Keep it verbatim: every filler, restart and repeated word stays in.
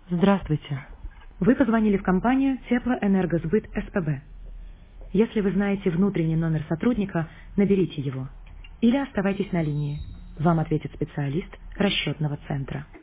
Здравствуйте. Вы позвонили в компанию Теплоэнергосбыт СПБ. Если вы знаете внутренний номер сотрудника, наберите его. Или оставайтесь на линии. Вам ответит специалист расчетного центра.